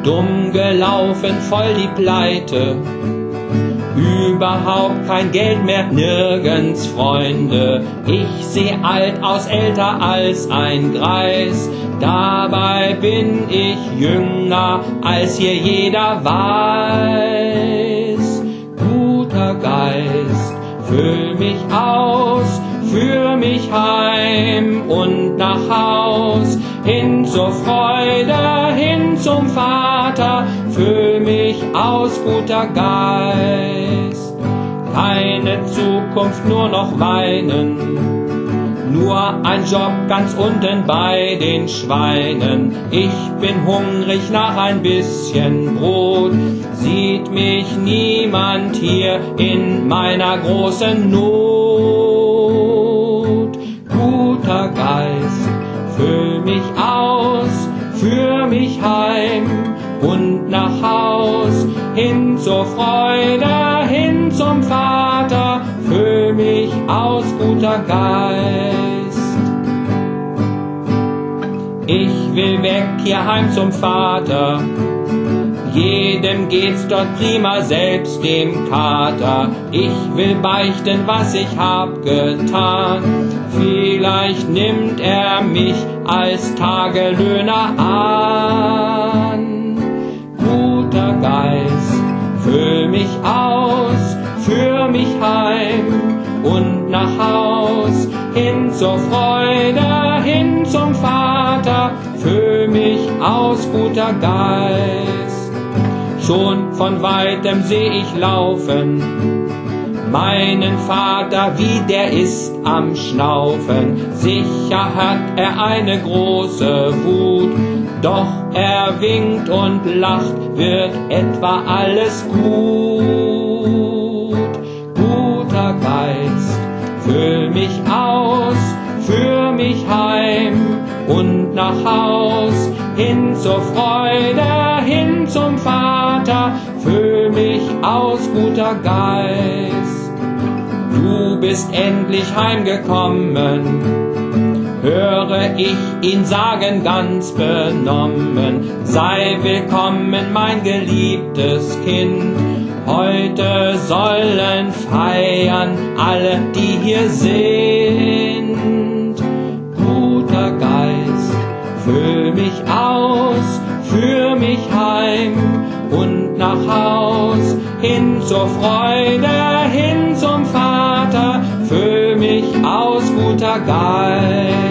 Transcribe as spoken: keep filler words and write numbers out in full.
dumm gelaufen, voll die Pleite. Überhaupt kein Geld mehr, nirgends Freunde. Ich seh alt aus, älter als ein Greis. Dabei bin ich jünger, als hier jeder weiß. Guter Geist, füll mich aus, führ mich heim und nach Haus, hin zur Freude, hin zum Vater, füll mich aus, guter Geist. Keine Zukunft, nur noch weinen, nur ein Job ganz unten bei den Schweinen. Ich bin hungrig nach ein bisschen Brot, sieht mich niemand hier in meiner großen Not. Guter Geist, füll mich aus, führ mich heim und nach Haus, hin zur Freude, hin zum Vater, füll mich aus, guter Geist. Ich will weg hier heim zum Vater, jedem geht's dort prima, selbst dem Kater. Ich will beichten, was ich hab getan, vielleicht nimmt er mich als Tagelöhner an. Guter Geist, füll mich aus, führ mich heim und nach Haus, hin zur Freude, hin zum Vater, füll mich aus, guter Geist. Schon von weitem seh ich laufen meinen Vater, wie der ist am Schnaufen. Sicher hat er eine große Wut, doch er winkt und lacht, wird etwa alles gut. Guter Geist, füll mich aus, führ mich heim und nach Haus, hin zur Freude, hin zum Vater, füll mich aus, guter Geist. Du bist endlich heimgekommen, höre ich ihn sagen ganz benommen. Sei willkommen, mein geliebtes Kind, heute sollen feiern alle, die hier sind. Guter Geist, füll mich aus, führ mich heim und nach Haus, hin zur Freude, hin zum Vater, füll mich aus, guter Geist.